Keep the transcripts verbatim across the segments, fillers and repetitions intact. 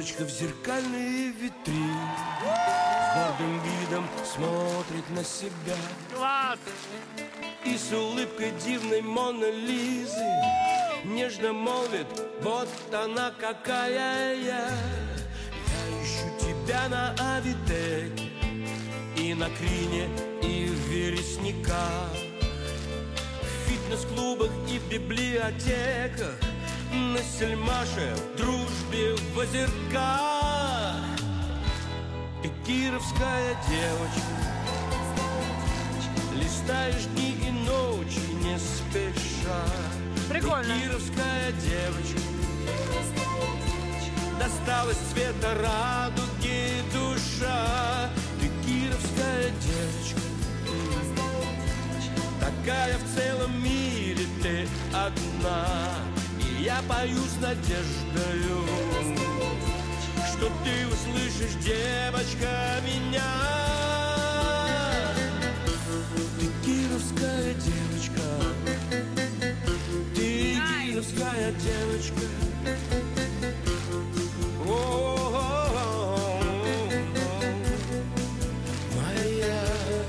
девочка в зеркальной витрине с гордым видом смотрит на себя. Класс! И с улыбкой дивной Моны Лизы нежно молвит: вот она какая я. Я ищу тебя на Авитеке и на Крине, и в Вересниках, в фитнес-клубах и в библиотеках, на Сельмаше, в Дружбе, в Озерках. Ты кировская девочка, листаешь дни и ночи не спеша. Прикольно. Ты кировская девочка, досталась цвета радуги душа. Ты кировская девочка, такая в целом мире ты одна. И я пою с надеждою, что ты услышишь, девочка, меня. Ты кировская девочка, ты кировская девочка. О-о-о-о, моя.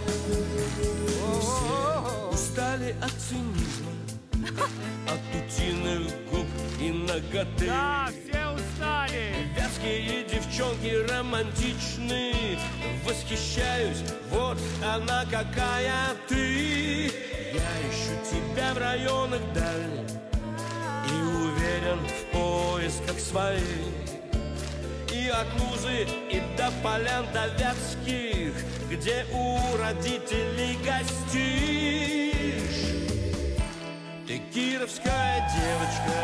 Все устали от цинизма, от утиных губ и наготы. Да, все устали. Вязкие девчонки романтичны, восхищаюсь, вот она какая ты. Я ищу тебя в районах дальних и уверен в поисках своих. И от Лузы и до полян до Вятских, где у родителей гостишь. Ты кировская девочка,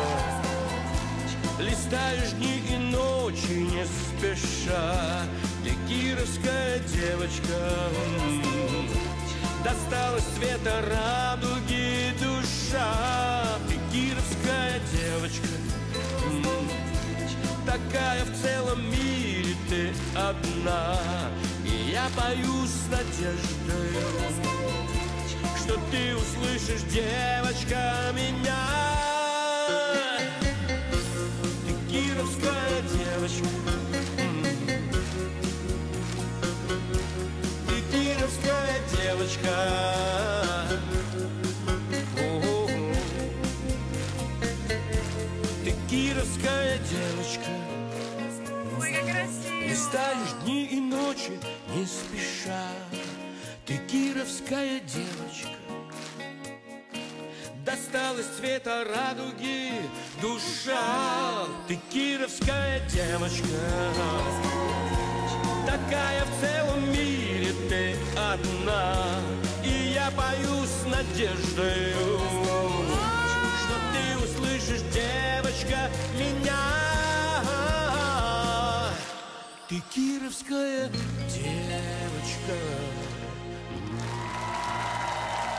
листаешь дни и ночи не спеша. Ты кировская девочка, досталась цвета радуги душа. Ты кировская девочка, такая в целом мире ты одна. И я пою с надеждой, что ты услышишь, девочка, меня. Ты кировская девочка, ты кировская девочка. О-о-о. Ты кировская девочка, Ой, как красиво! листаешь дни и ночи не спеша. Ты кировская девочка, досталась цвета радуги душа. Ты кировская девочка, такая в целом мире ты одна. И я пою с надеждой, что ты услышишь, девочка, меня. Ты кировская девочка.